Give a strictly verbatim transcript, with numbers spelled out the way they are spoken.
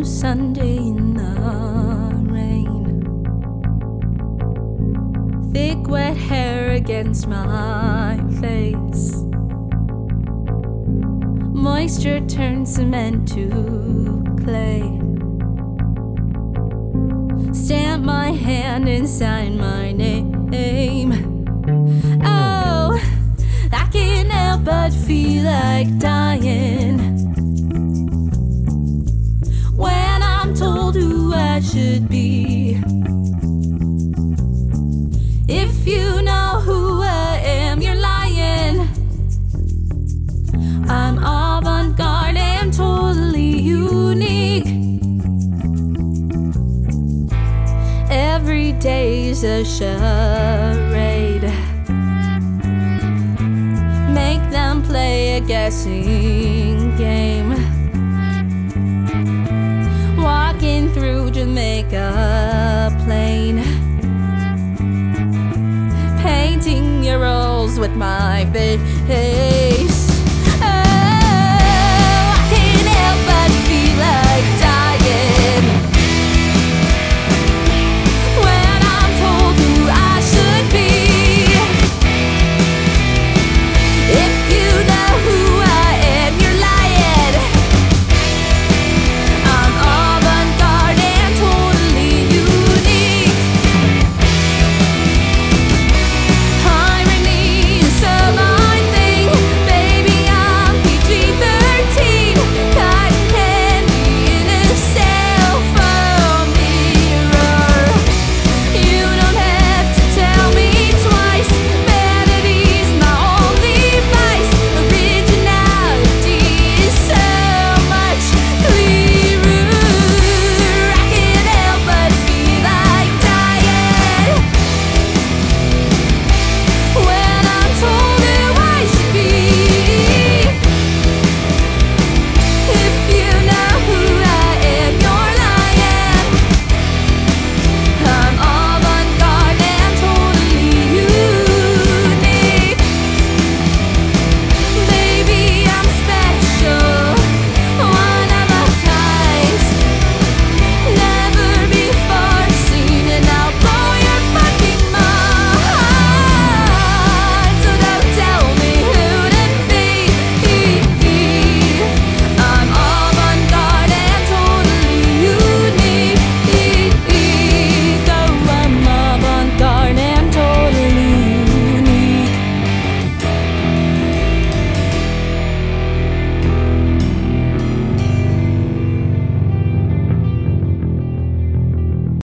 Sunday in the rain. Thick wet hair against my face. Moisture turns cement to clay. Stamp my hand and sign my name. Oh, I can't help but feel like dying when I'm told who I should be. If you know who I am, you're lying. I'm avant-garde and totally unique. Every day's a charade. Make them play a guessing game. Walking through Jamaica Plain, painting murals with my face.